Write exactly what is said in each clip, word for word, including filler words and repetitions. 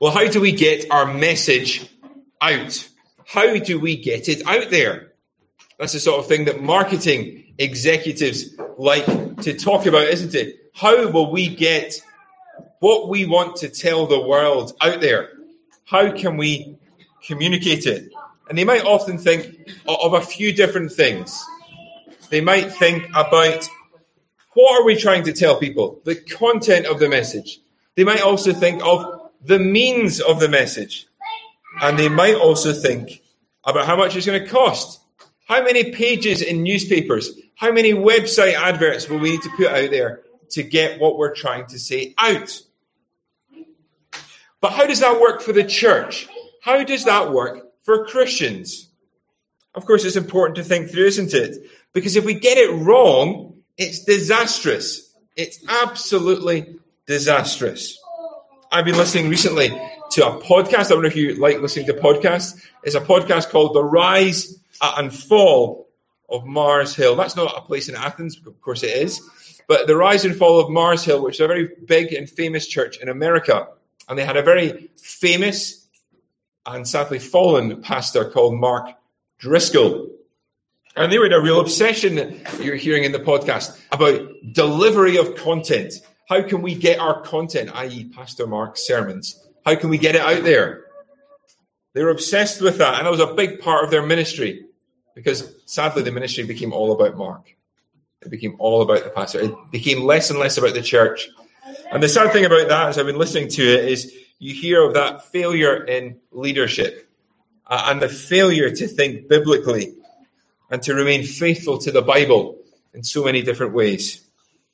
Well, how do we get our message out? How do we get it out there? That's the sort of thing that marketing executives like to talk about, isn't it? How will we get what we want to tell the world out there? How can we communicate it? And they might often think of a few different things. They might think about, what are we trying to tell people? The content of the message. They might also think of the means of the message. And they might also think about how much it's going to cost. How many pages in newspapers? How many website adverts will we need to put out there to get what we're trying to say out? But how does that work for the church? How does that work for Christians? Of course, it's important to think through, isn't it? Because if we get it wrong, it's disastrous. It's absolutely disastrous. I've been listening recently to a podcast. I don't know if you like listening to podcasts. It's a podcast called The Rise and Fall of Mars Hill. That's not a place in Athens. Of course it is. But The Rise and Fall of Mars Hill, which is a very big and famous church in America. And they had a very famous and sadly fallen pastor called Mark Driscoll. And they were in a real obsession that you're hearing in the podcast about delivery of content. How can we get our content, that is. Pastor Mark's sermons, how can we get it out there? They were obsessed with that, and that was a big part of their ministry, because sadly the ministry became all about Mark. It became all about the pastor. It became less and less about the church. And the sad thing about that, as I've been listening to it, is you hear of that failure in leadership uh, and the failure to think biblically and to remain faithful to the Bible in so many different ways.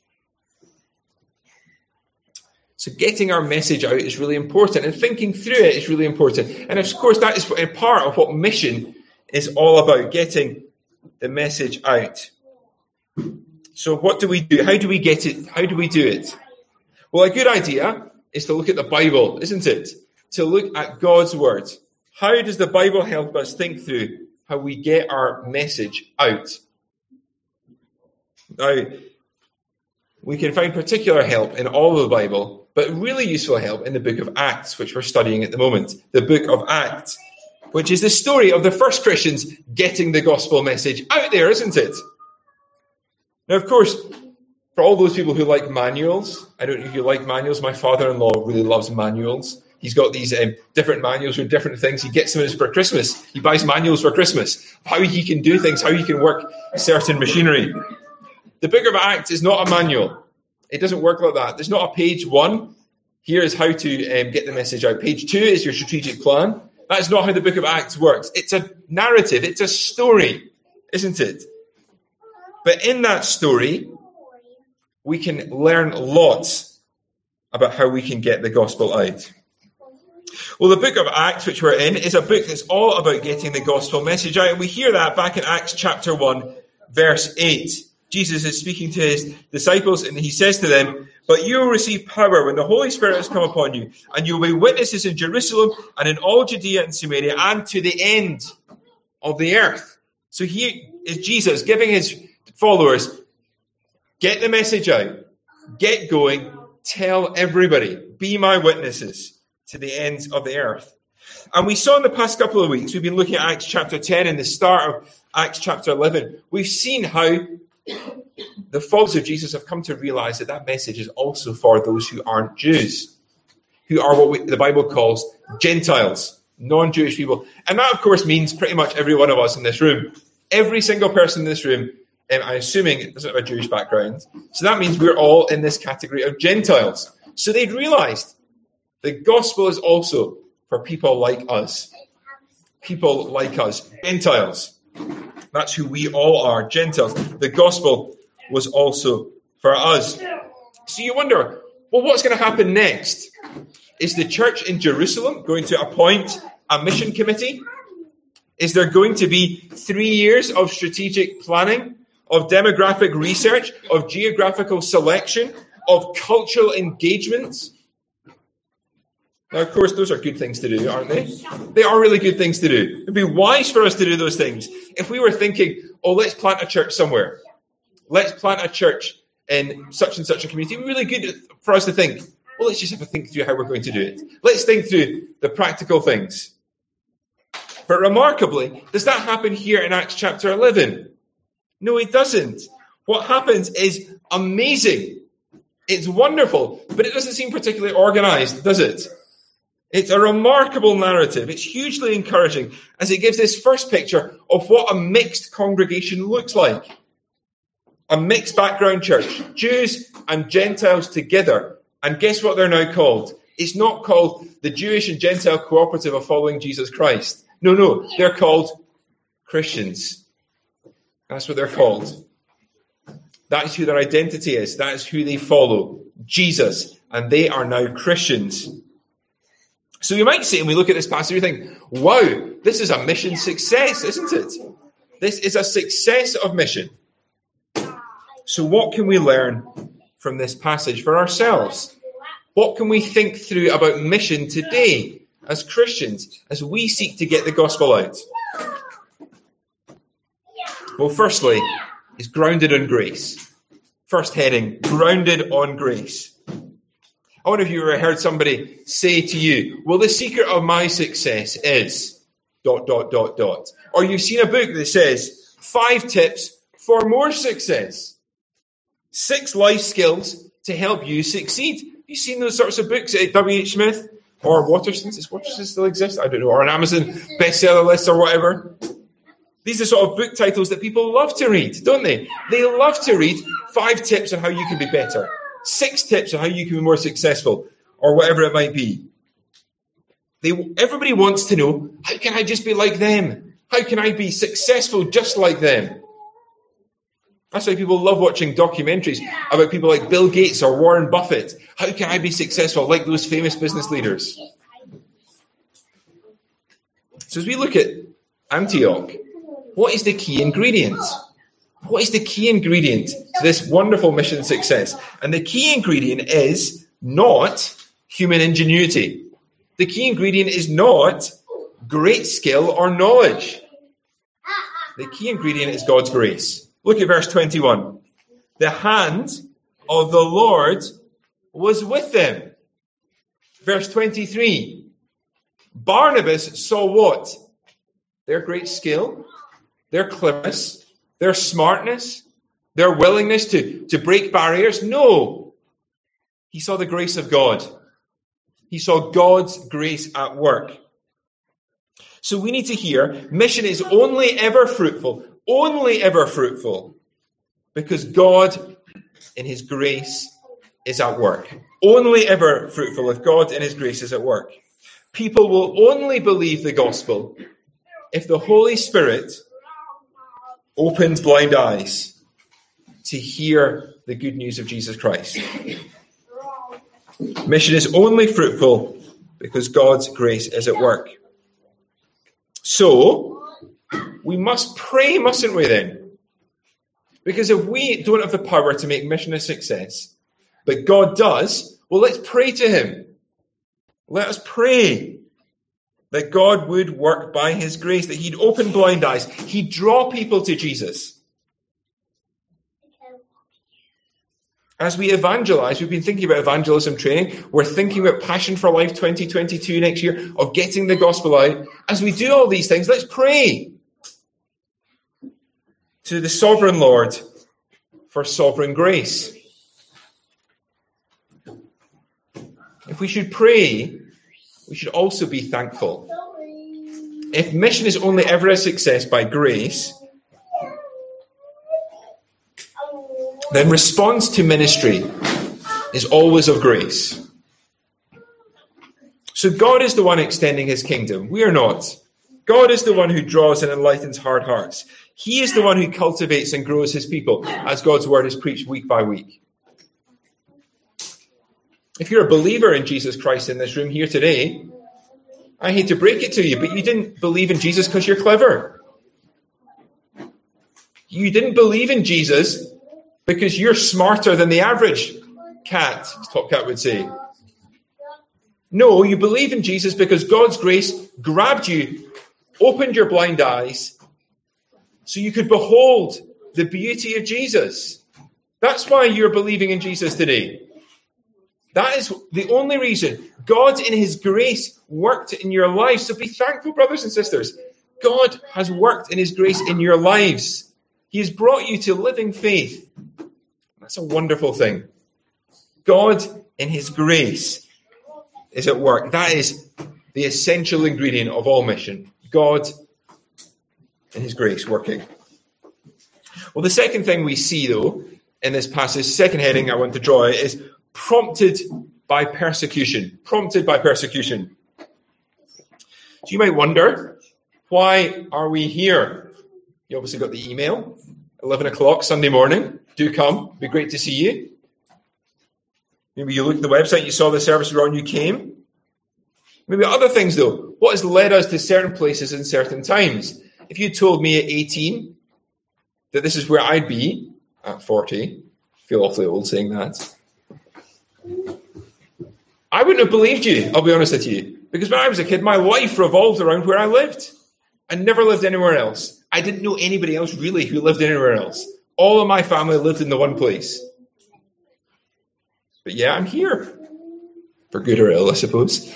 So getting our message out is really important, and thinking through it is really important. And of course, that is part of what mission is all about, getting the message out. So what do we do? How do we get it? How do we do it? Well, a good idea is to look at the Bible, isn't it? To look at God's word. How does the Bible help us think through how we get our message out? Now, we can find particular help in all of the Bible, but really useful help in the book of Acts, which we're studying at the moment. The book of Acts, which is the story of the first Christians getting the gospel message out there, isn't it? Now, of course, for all those people who like manuals, I don't know if you like manuals. My father-in-law really loves manuals. He's got these um, different manuals with different things. He gets them for Christmas. He buys manuals for Christmas, how he can do things, how he can work certain machinery. The book of Acts is not a manual. It doesn't work like that. There's not a page one. Here is how to um, get the message out. Page two is your strategic plan. That's not how the book of Acts works. It's a narrative. It's a story, isn't it? But in that story, we can learn lots about how we can get the gospel out. Well, the book of Acts, which we're in, is a book that's all about getting the gospel message out. And we hear that back in Acts chapter one, verse eight. Jesus is speaking to his disciples, and he says to them, "But you will receive power when the Holy Spirit has come upon you, and you will be witnesses in Jerusalem and in all Judea and Samaria and to the end of the earth." So here is Jesus giving his followers, get the message out, get going, tell everybody, be my witnesses to the ends of the earth. And we saw in the past couple of weeks, we've been looking at Acts chapter ten and the start of Acts chapter eleven. We've seen how the followers of Jesus have come to realize that that message is also for those who aren't Jews, who are what we, the Bible calls Gentiles, non-Jewish people. And that, of course, means pretty much every one of us in this room. Every single person in this room, um, I'm assuming, doesn't have a Jewish background. So that means we're all in this category of Gentiles. So they'd realized the gospel is also for people like us. People like us, Gentiles. That's who we all are, Gentiles. The gospel was also for us. So you wonder, well, what's going to happen next? Is the church in Jerusalem going to appoint a mission committee? Is there going to be three years of strategic planning, of demographic research, of geographical selection, of cultural engagements? Now, of course, those are good things to do, aren't they? They are really good things to do. It'd be wise for us to do those things. If we were thinking, oh, let's plant a church somewhere. Let's plant a church in such and such a community. It'd be really good for us to think, Well, let's just have a think through how we're going to do it. Let's think through the practical things. But remarkably, does that happen here in Acts chapter eleven? No, it doesn't. What happens is amazing. It's wonderful, but it doesn't seem particularly organized, does it? It's a remarkable narrative. It's hugely encouraging as it gives this first picture of what a mixed congregation looks like. A mixed background church, Jews and Gentiles together. And guess what they're now called? It's not called the Jewish and Gentile Cooperative of Following Jesus Christ. No, no, they're called Christians. That's what they're called. That is who their identity is. That is who they follow, Jesus. And they are now Christians. So we might say, when we look at this passage, we think, wow, this is a mission success, isn't it? This is a success of mission. So what can we learn from this passage for ourselves? What can we think through about mission today as Christians as we seek to get the gospel out? Well, firstly, it's grounded on grace. First heading, grounded on grace. I wonder if you ever heard somebody say to you, well, the secret of my success is dot, dot, dot, dot. Or you've seen a book that says five tips for more success. Six life skills to help you succeed. Have you seen those sorts of books at W H Smith or Waterston's? Does Waterston still exist? I don't know. Or an Amazon bestseller list or whatever. These are sort of book titles that people love to read, don't they? They love to read five tips on how you can be better. Six tips on how you can be more successful, or whatever it might be. They, everybody wants to know, how can I just be like them? How can I be successful just like them? That's why people love watching documentaries about people like Bill Gates or Warren Buffett. How can I be successful like those famous business leaders? So as we look at Antioch, what is the key ingredient? What is the key ingredient to this wonderful mission success? And the key ingredient is not human ingenuity. The key ingredient is not great skill or knowledge. The key ingredient is God's grace. Look at verse twenty-one. The hand of the Lord was with them. Verse twenty-three. Barnabas saw what? Their great skill, their cleverness, their smartness, their willingness to, to break barriers. No. He saw the grace of God. He saw God's grace at work. So we need to hear mission is only ever fruitful, only ever fruitful, because God in his grace is at work. Only ever fruitful if God in his grace is at work. People will only believe the gospel if the Holy Spirit opens blind eyes to hear the good news of Jesus Christ. Mission is only fruitful because God's grace is at work. So, we must pray, mustn't we then? Because if we don't have the power to make mission a success, but God does, well, let's pray to him. Let us pray that God would work by his grace, that he'd open blind eyes, he'd draw people to Jesus. As we evangelize, we've been thinking about evangelism training. We're thinking about Passion for Life twenty twenty-two next year, of getting the gospel out. As we do all these things, let's pray to the sovereign Lord for sovereign grace. If we should pray, we should also be thankful. If mission is only ever a success by grace, then response to ministry is always of grace. So God is the one extending his kingdom. We are not. God is the one who draws and enlightens hard hearts. He is the one who cultivates and grows his people as God's word is preached week by week. If you're a believer in Jesus Christ in this room here today, I hate to break it to you, but you didn't believe in Jesus because you're clever. You didn't believe in Jesus because you're smarter than the average cat, as Top Cat would say. No, you believe in Jesus because God's grace grabbed you, opened your blind eyes, so you could behold the beauty of Jesus. That's why you're believing in Jesus today. That is the only reason God in his grace worked in your lives. So be thankful, brothers and sisters. God has worked in his grace in your lives. He has brought you to living faith. That's a wonderful thing. God in his grace is at work. That is the essential ingredient of all mission. God in his grace working. Well, the second thing we see, though, in this passage, second heading I want to draw is prompted by persecution. Prompted by persecution. So you might wonder, why are we here? You obviously got the email, eleven o'clock Sunday morning. Do come. It'd be great to see you. Maybe you looked at the website, you saw the service around, you came. Maybe other things, though. What has led us to certain places in certain times? If you told me at eighteen that this is where I'd be at forty, I feel awfully old saying that, I wouldn't have believed you, I'll be honest with you. Because when I was a kid, my life revolved around where I lived. I never lived anywhere else. I didn't know anybody else really who lived anywhere else. All of my family lived in the one place. But yeah, I'm here. For good or ill, I suppose.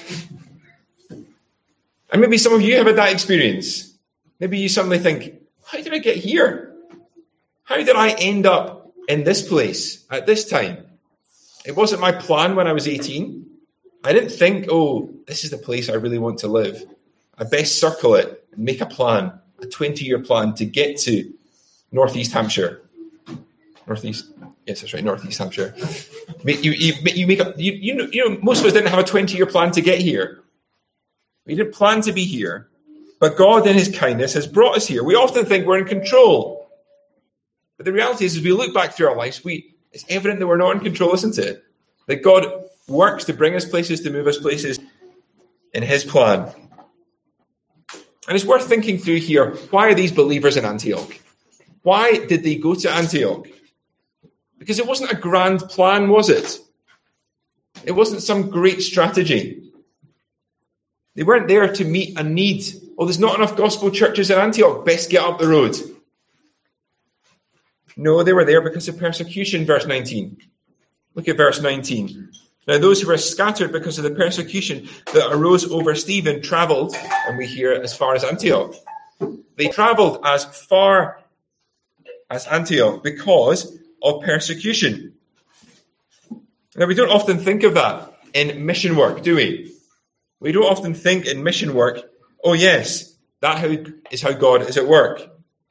And maybe some of you have had that experience. Maybe you suddenly think, how did I get here? How did I end up in this place at this time? It wasn't my plan when I was eighteen. I didn't think, oh, this is the place I really want to live. I best circle it and make a plan, a twenty-year plan to get to Northeast Hampshire. Northeast, yes, that's right, Northeast Hampshire. You, you, you make up, you, you know, you know, most of us didn't have a twenty-year plan to get here. We didn't plan to be here, but God in his kindness has brought us here. We often think we're in control. But the reality is, as we look back through our lives, we it's evident that we're not in control, isn't it? That God works to bring us places, to move us places in his plan. And it's worth thinking through here, why are these believers in Antioch? Why did they go to Antioch? Because it wasn't a grand plan, was it? It wasn't some great strategy. They weren't there to meet a need. Oh, there's not enough gospel churches in Antioch. Best get up the road. No, they were there because of persecution, verse nineteen. Look at verse nineteen. Now, those who were scattered because of the persecution that arose over Stephen traveled, and we hear as far as Antioch. They traveled as far as Antioch because of persecution. Now, we don't often think of that in mission work, do we? We don't often think in mission work, oh yes, that is how God is at work.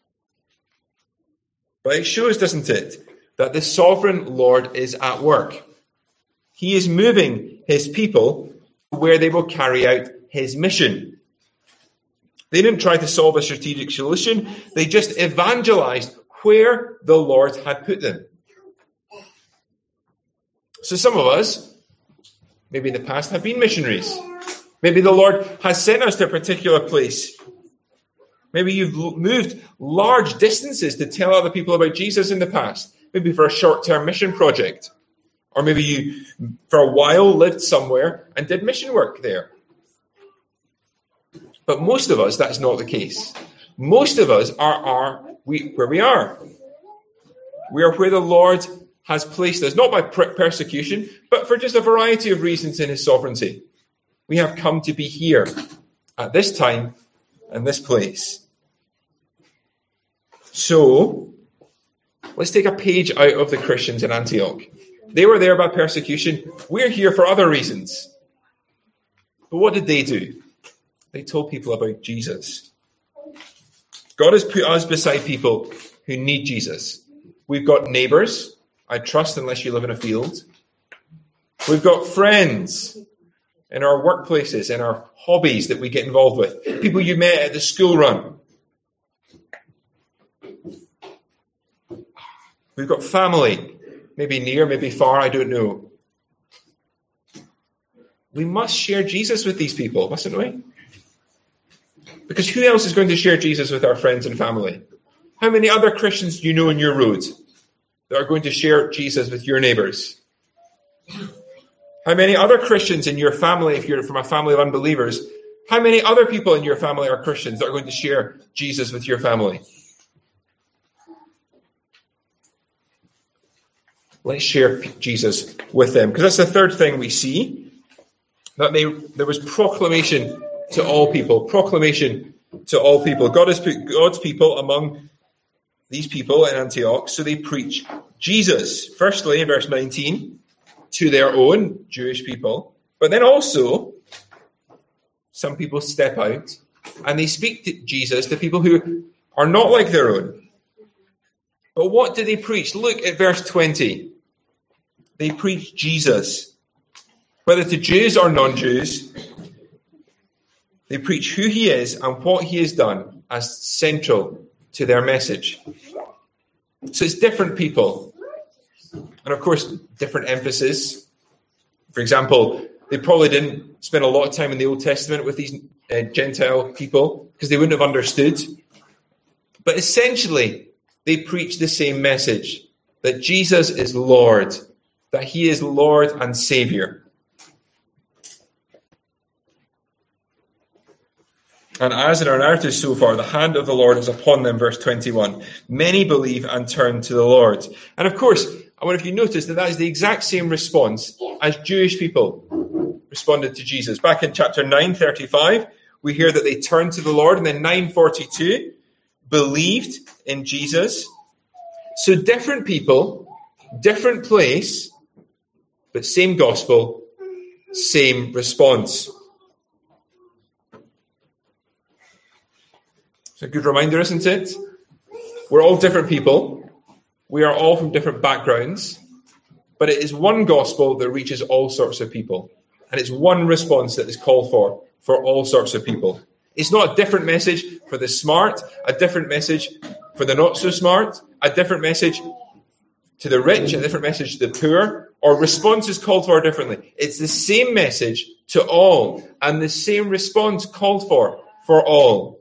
But it shows, doesn't it, that the sovereign Lord is at work. He is moving his people where they will carry out his mission. They didn't try to solve a strategic solution. They just evangelized where the Lord had put them. So some of us, maybe in the past, have been missionaries. Maybe the Lord has sent us to a particular place. Maybe you've moved large distances to tell other people about Jesus in the past. Maybe for a short-term mission project. Or maybe you, for a while, lived somewhere and did mission work there. But most of us, that's not the case. Most of us are, are we, where we are. We are where the Lord has placed us, not by persecution, but for just a variety of reasons in his sovereignty. We have come to be here at this time and this place. So, let's take a page out of the Christians in Antioch. They were there by persecution. We're here for other reasons. But what did they do? They told people about Jesus. God has put us beside people who need Jesus. We've got neighbours, I trust, unless you live in a field. We've got friends in our workplaces, in our hobbies that we get involved with. People you met at the school run. We've got family, maybe near, maybe far, I don't know. We must share Jesus with these people, mustn't we? Because who else is going to share Jesus with our friends and family? How many other Christians do you know on your road that are going to share Jesus with your neighbours? How many other Christians in your family, if you're from a family of unbelievers, how many other people in your family are Christians that are going to share Jesus with your family? let's share Jesus with them. Because that's the third thing we see, that they, there was proclamation to all people. Proclamation to all people. God has put God's people among these people in Antioch, so they preach Jesus. Firstly, in verse nineteen, to their own Jewish people. But then also, some people step out and they speak to Jesus to people who are not like their own. But what do they preach? Look at verse twenty. They preach Jesus. Whether to Jews or non-Jews, they preach who he is and what he has done as central to their message. So it's different people. And of course, different emphasis. For example, they probably didn't spend a lot of time in the Old Testament with these uh, Gentile people because they wouldn't have understood. But essentially, they preach the same message, that Jesus is Lord, that he is Lord and Savior. And as in our narrative so far, the hand of the Lord is upon them, verse twenty-one. Many believe and turn to the Lord. And of course, I wonder if you noticed that that is the exact same response as Jewish people responded to Jesus. Back in chapter nine thirty-five, we hear that they turned to the Lord, and then nine forty-two, believed in Jesus. So different people, different place, but same gospel, same response. It's a good reminder, isn't it? We're all different people. We are all from different backgrounds. But it is one gospel that reaches all sorts of people. And it's one response that is called for, for all sorts of people. It's not a different message for the smart, a different message for the not so smart, a different message to the rich, a different message to the poor, or responses called for differently. It's the same message to all, and the same response called for, for all.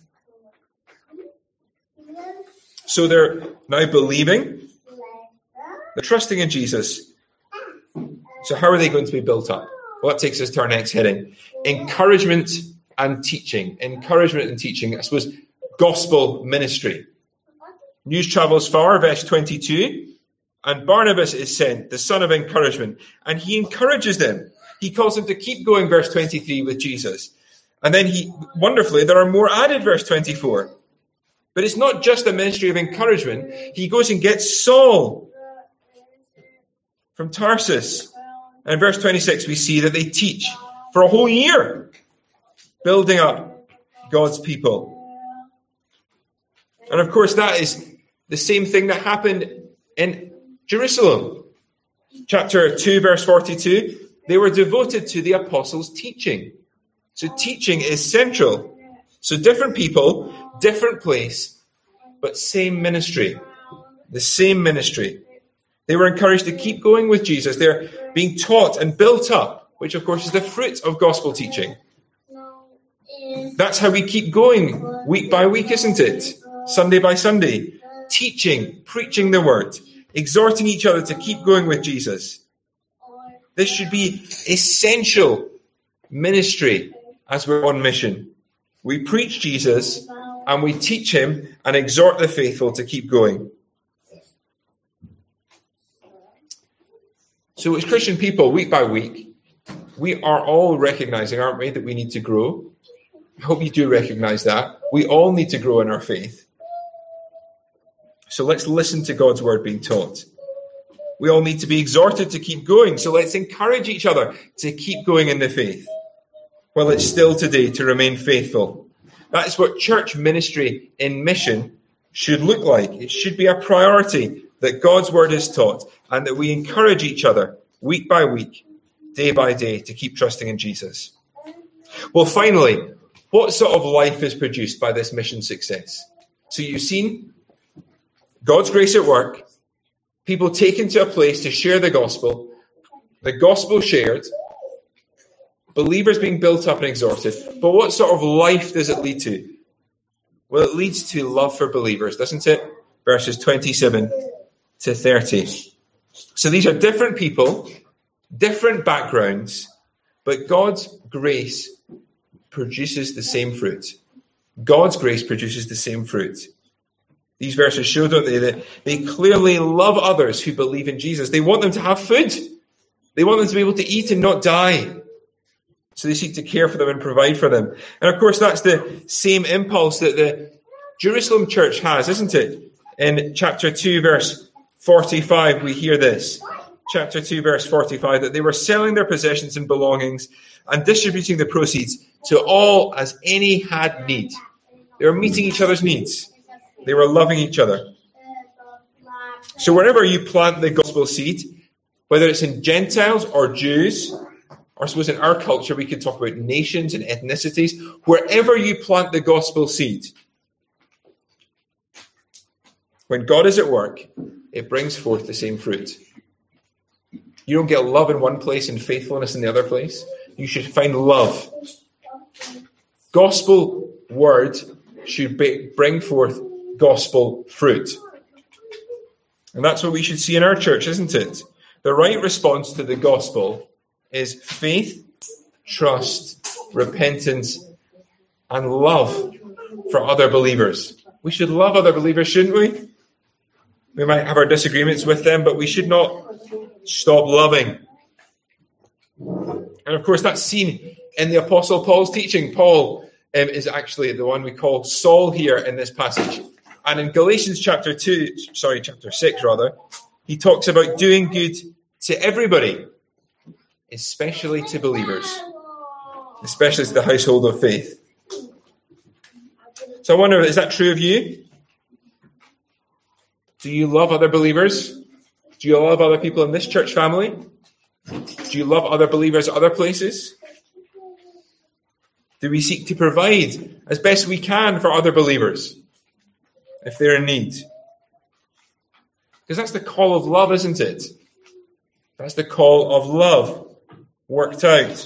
So they're now believing, they're trusting in Jesus. So how are they going to be built up? Well, that takes us to our next heading. Encouragement and teaching. Encouragement and teaching. I suppose gospel ministry. News travels far, verse twenty-two. And Barnabas is sent, the son of encouragement. And he encourages them. He calls them to keep going, verse twenty-three, with Jesus. And then he, wonderfully, there are more added, verse twenty-four. But it's not just a ministry of encouragement. He goes and gets Saul from Tarsus. And in verse twenty-six, we see that they teach for a whole year, building up God's people. And of course, that is the same thing that happened in Jerusalem. Chapter two, verse forty-two, they were devoted to the apostles' teaching. So teaching is central. So different people, different place, but same ministry. The same ministry. They were encouraged to keep going with Jesus. They're being taught and built up, which of course is the fruit of gospel teaching. That's how we keep going week by week, isn't it? Sunday by Sunday. Teaching, preaching the word, exhorting each other to keep going with Jesus. This should be essential ministry as we're on mission. We preach Jesus and we teach him and exhort the faithful to keep going. So as Christian people, week by week, we are all recognizing, aren't we, that we need to grow. I hope you do recognize that. We all need to grow in our faith. So let's listen to God's word being taught. We all need to be exhorted to keep going. So let's encourage each other to keep going in the faith. Well, it's still today to remain faithful. That is what church ministry in mission should look like. It should be a priority that God's word is taught and that we encourage each other week by week, day by day, to keep trusting in Jesus. Well, finally, what sort of life is produced by this mission success? So you've seen God's grace at work, people taken to a place to share the gospel, the gospel shared, believers being built up and exhorted. But what sort of life does it lead to? Well, it leads to love for believers, doesn't it? Verses twenty-seven to thirty. So these are different people, different backgrounds, but God's grace produces the same fruit. God's grace produces the same fruit. These verses show, don't they, that they clearly love others who believe in Jesus. They want them to have food. They want them to be able to eat and not die. So they seek to care for them and provide for them. And of course, that's the same impulse that the Jerusalem church has, isn't it? In chapter two, verse forty-five, we hear this. Chapter two, verse forty-five, that they were selling their possessions and belongings and distributing the proceeds to all as any had need. They were meeting each other's needs. They were loving each other. So wherever you plant the gospel seed, whether it's in Gentiles or Jews, or I suppose in our culture we could talk about nations and ethnicities, wherever you plant the gospel seed, when God is at work, it brings forth the same fruit. You don't get love in one place and faithfulness in the other place. You should find love. Gospel word should be, bring forth gospel fruit. And that's what we should see in our church, isn't it? The right response to the gospel is faith, trust, repentance, and love for other believers. We should love other believers, shouldn't we? We might have our disagreements with them, but we should not stop loving. And of course, that's seen in the Apostle Paul's teaching. Paul um, is actually the one we call Saul here in this passage. And in Galatians chapter two, sorry, chapter six rather, he talks about doing good to everybody, especially to believers, especially to the household of faith. So I wonder, is that true of you? Do you love other believers? Do you love other people in this church family? Do you love other believers at other places? Do we seek to provide as best we can for other believers if they're in need? Because that's the call of love, isn't it? That's the call of love worked out.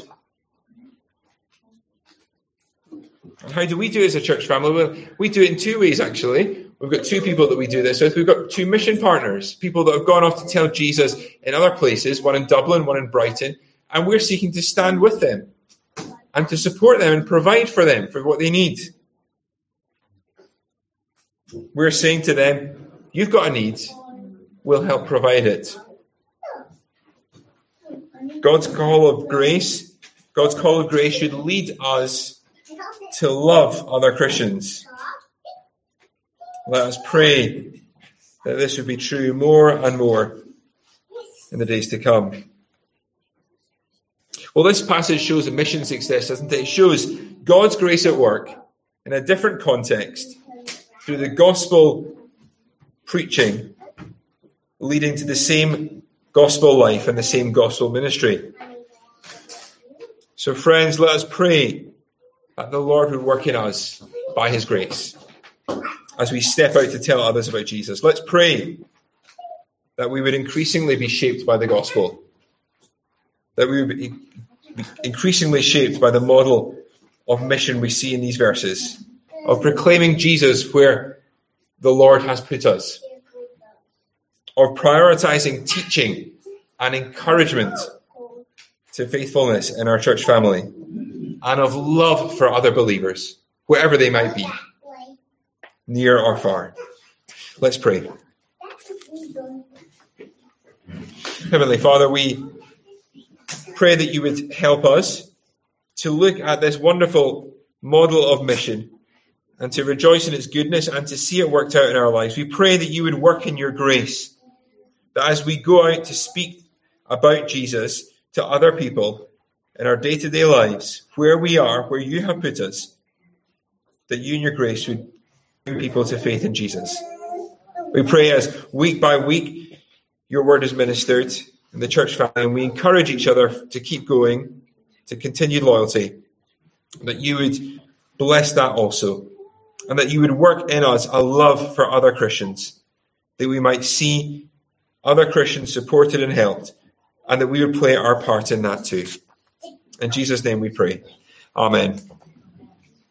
And how do we do it as a church family? Well, we do it in two ways, actually. We've got two people that we do this with. We've got two mission partners, people that have gone off to tell Jesus in other places, one in Dublin, one in Brighton, and we're seeking to stand with them and to support them and provide for them for what they need. We're saying to them, you've got a need, we'll help provide it. God's call of grace, God's call of grace should lead us to love other Christians. Let us pray that this would be true more and more in the days to come. Well, this passage shows a mission success, doesn't it? It shows God's grace at work in a different context through the gospel preaching, leading to the same gospel life and the same gospel ministry. So, friends, let us pray that the Lord would work in us by his grace as we step out to tell others about Jesus. Let's pray that we would increasingly be shaped by the gospel, that we would be increasingly shaped by the model of mission we see in these verses, of proclaiming Jesus where the Lord has put us, of prioritizing teaching and encouragement to faithfulness in our church family, and of love for other believers, wherever they might be, near or far. Let's pray. Heavenly Father, we pray that you would help us to look at this wonderful model of mission and to rejoice in its goodness and to see it worked out in our lives. We pray that you would work in your grace, that as we go out to speak about Jesus to other people in our day-to-day lives, where we are, where you have put us, that you and your grace would bring people to faith in Jesus. We pray as week by week your word is ministered in the church family, and we encourage each other to keep going, to continued loyalty, that you would bless that also, and that you would work in us a love for other Christians, that we might see other Christians supported and helped, and that we would play our part in that too. In Jesus' name we pray. Amen.